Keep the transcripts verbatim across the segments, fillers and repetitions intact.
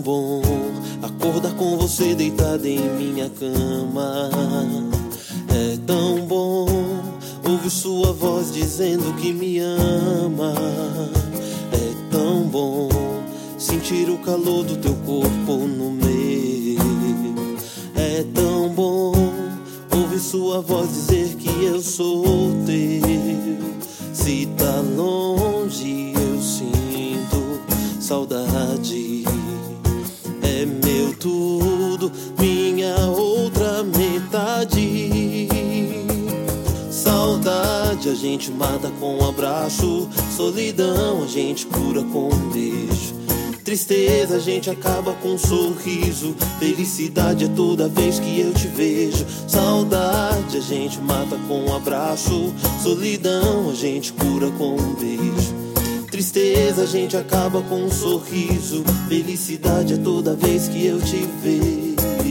bom acordar com você deitada em minha cama. É tão bom ouvir sua voz dizendo que me ama. É tão bom sentir o calor do teu corpo no meu. É tão bom ouvir sua voz dizer que eu sou teu. Se tá longe eu sinto saudade. É meu tudo, minha outra metade. Saudade a gente mata com um abraço, solidão a gente cura com um beijo, tristeza a gente acaba com um sorriso, felicidade é toda vez que eu te vejo. Saudade a gente mata com um abraço, solidão a gente cura com um beijo, tristeza a gente acaba com um sorriso, felicidade é toda vez que eu te vejo.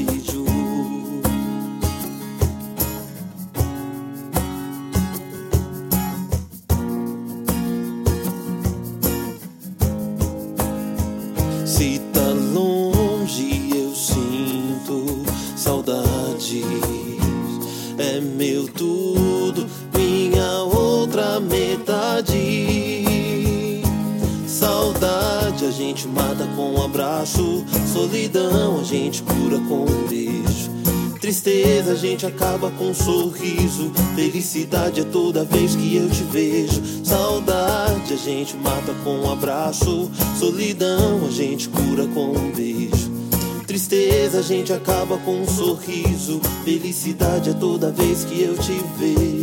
Se tá longe eu sinto saudade. É meu tudo, minha outra metade. Saudade a gente mata com um abraço, solidão a gente cura com um beijo, tristeza a gente acaba com um sorriso, felicidade é toda vez que eu te vejo. Saudade a gente mata com um abraço, solidão a gente cura com um beijo, tristeza a gente acaba com um sorriso, felicidade é toda vez que eu te vejo.